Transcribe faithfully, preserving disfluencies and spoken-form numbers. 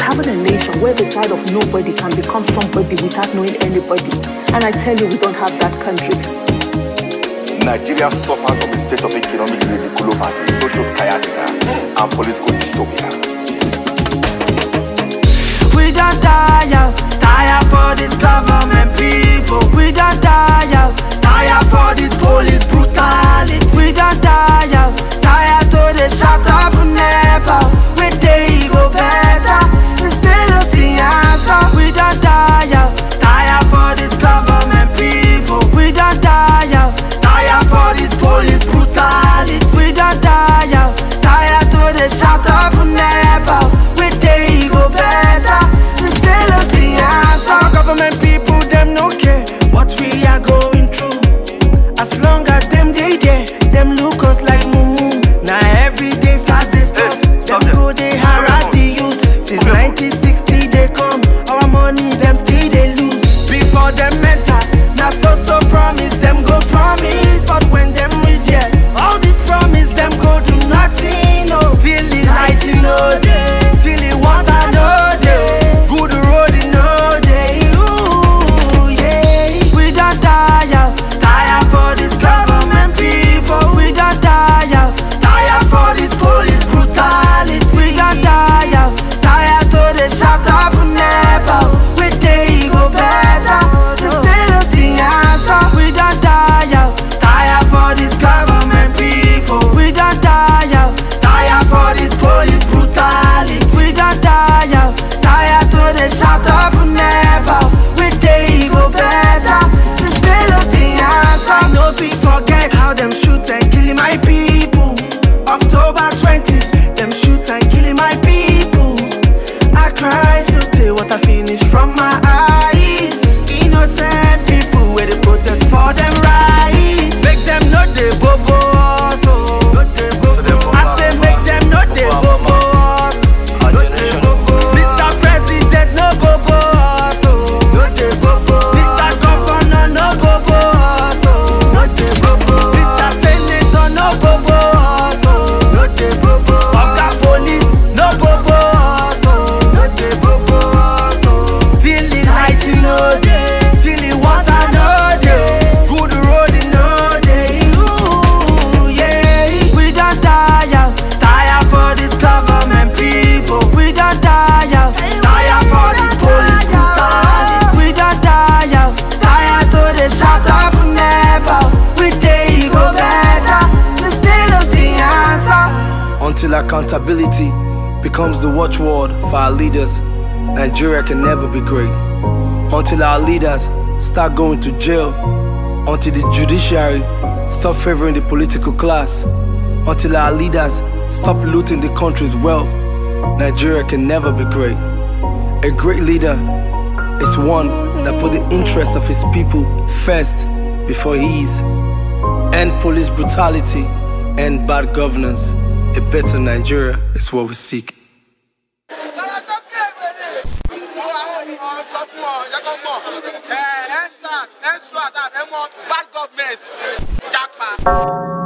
having a nation where the child of nobody can become somebody without knowing anybody. And I tell you, we don't have that country. Nigeria suffers from a state of economic radiculopathy, social sciatica, and political dystopia. We don't die out, tire for this government people. We don't die out, tire for this police brutality. We don't die out, tire to the shut up never. We day go better, we still look the answer. We don't die out, tire for this government people. We don't die out, tire for this police brutality. We don't die out, tire to the shut up never. We day go better, we still look the answer. Government people, them no care what we are going through. As long as them they there, them look us like mumu. Now every day as they stop, them go they harass the youth. Since nineteen sixty they come, our money them still they lose. Before them enter, now so so promise, them go promise. But when them reach here, all this promise them go do nothing. No, still the light in no day, still the water no day, good road in no day. Ooh yeah, we don't die out, tire for this government people. We don't die out, tire for this police brutality. We don't die out, tire to the shut up never. We day go better, we still is the answer. We don't die out, tire for this government people. We don't die out, tire for this police brutality. We don't die out, tire to the shut up never. We day go better, we still is the answer. No fit forget how them shoot and kill my people. October twentieth, them shoot and kill my people. I cry so till water finish from my eyes. Innocent people where they protest for them rights. Make them know they bobo also. I say make them know they bobo also. Mister President no bobo also. Mister Governor no bobo also. Mister Senator no bobo also. Oga Police no bobo also. Still the light in no day, still the water no day, good road in no day. Ooh yeah, we don't die out, tire for this government people. We don't die out, tire for this police brutality. We don't die out, tire to the shut up never. We day go better, we still is the answer. Until accountability becomes the watchword for our leaders, Nigeria can never be great. Until our leaders start going to jail, until the judiciary stop favoring the political class, until our leaders stop looting the country's wealth, Nigeria can never be great. A great leader is one that put the interest of his people first before his. End police brutality, end bad governance. A better Nigeria is what we seek. Bad government, Jackpot.